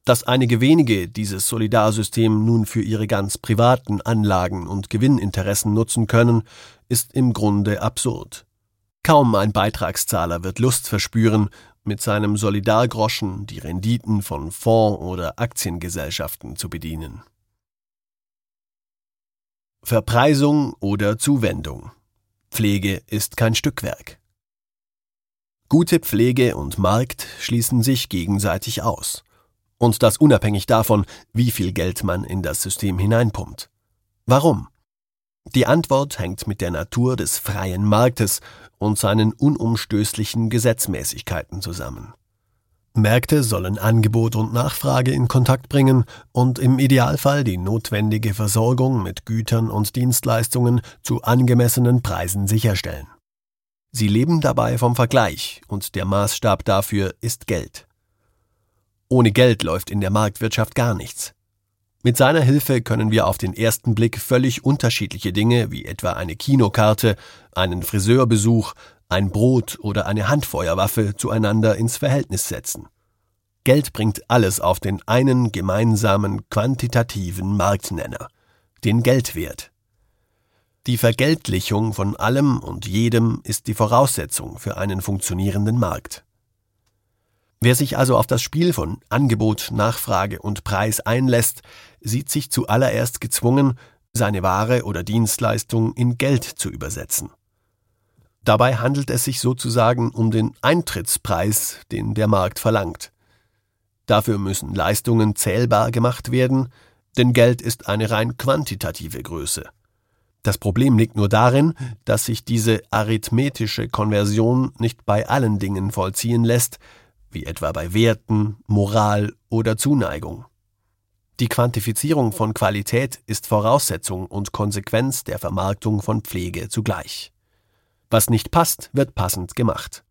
Dass einige wenige dieses Solidarsystem nun für ihre ganz privaten Anlagen und Gewinninteressen nutzen können, ist im Grunde absurd. Kaum ein Beitragszahler wird Lust verspüren, mit seinem Solidargroschen die Renditen von Fonds- oder Aktiengesellschaften zu bedienen. Verpreisung oder Zuwendung. Pflege ist kein Stückwerk. Gute Pflege und Markt schließen sich gegenseitig aus. Und das unabhängig davon, wie viel Geld man in das System hineinpumpt. Warum? Die Antwort hängt mit der Natur des freien Marktes und seinen unumstößlichen Gesetzmäßigkeiten zusammen. Märkte sollen Angebot und Nachfrage in Kontakt bringen und im Idealfall die notwendige Versorgung mit Gütern und Dienstleistungen zu angemessenen Preisen sicherstellen. Sie leben dabei vom Vergleich und der Maßstab dafür ist Geld. Ohne Geld läuft in der Marktwirtschaft gar nichts. Mit seiner Hilfe können wir auf den ersten Blick völlig unterschiedliche Dinge wie etwa eine Kinokarte, einen Friseurbesuch, ein Brot oder eine Handfeuerwaffe zueinander ins Verhältnis setzen. Geld bringt alles auf den einen gemeinsamen quantitativen Marktnenner, den Geldwert. Die Vergeldlichung von allem und jedem ist die Voraussetzung für einen funktionierenden Markt. Wer sich also auf das Spiel von Angebot, Nachfrage und Preis einlässt, sieht sich zuallererst gezwungen, seine Ware oder Dienstleistung in Geld zu übersetzen. Dabei handelt es sich sozusagen um den Eintrittspreis, den der Markt verlangt. Dafür müssen Leistungen zählbar gemacht werden, denn Geld ist eine rein quantitative Größe. Das Problem liegt nur darin, dass sich diese arithmetische Konversion nicht bei allen Dingen vollziehen lässt, wie etwa bei Werten, Moral oder Zuneigung. Die Quantifizierung von Qualität ist Voraussetzung und Konsequenz der Vermarktung von Pflege zugleich. Was nicht passt, wird passend gemacht.